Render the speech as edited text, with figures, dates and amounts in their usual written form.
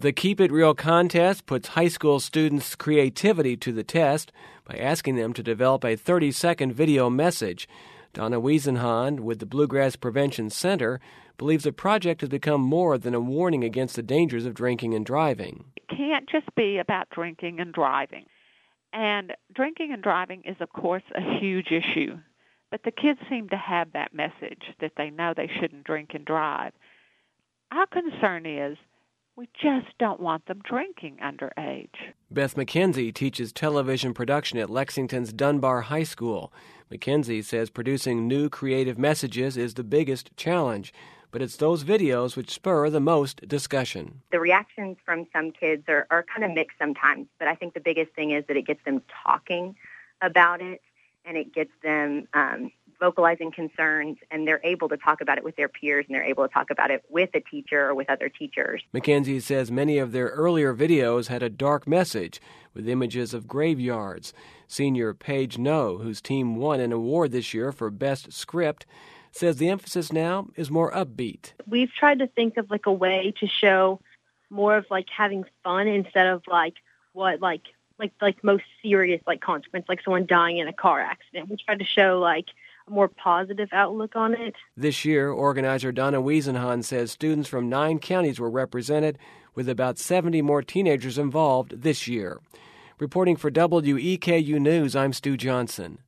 The Keep It Real contest puts high school students' creativity to the test by asking them to develop a 30-second video message. Donna Wiesenhahn with the Bluegrass Prevention Center believes the project has become more than a warning against the dangers of drinking and driving. It can't just be about drinking and driving. And drinking and driving is, of course, a huge issue. But the kids seem to have that message that they know they shouldn't drink and drive. Our concern is we just don't want them drinking underage. Beth McKenzie teaches television production at Lexington's Dunbar High School. McKenzie says producing new creative messages is the biggest challenge, but it's those videos which spur the most discussion. The reactions from some kids are kind of mixed sometimes, but I think the biggest thing is that it gets them talking about it, and it gets them vocalizing concerns, and they're able to talk about it with their peers, and they're able to talk about it with a teacher or with other teachers. McKenzie says many of their earlier videos had a dark message with images of graveyards. Senior Paige No, whose team won an award this year for Best Script, says the emphasis now is more upbeat. We've tried to think of a way to show more of having fun instead of what most serious consequence, like someone dying in a car accident. We tried to show a more positive outlook on it. This year, organizer Donna Wiesenhahn says students from 9 counties were represented, with about 70 more teenagers involved this year. Reporting for WEKU News, I'm Stu Johnson.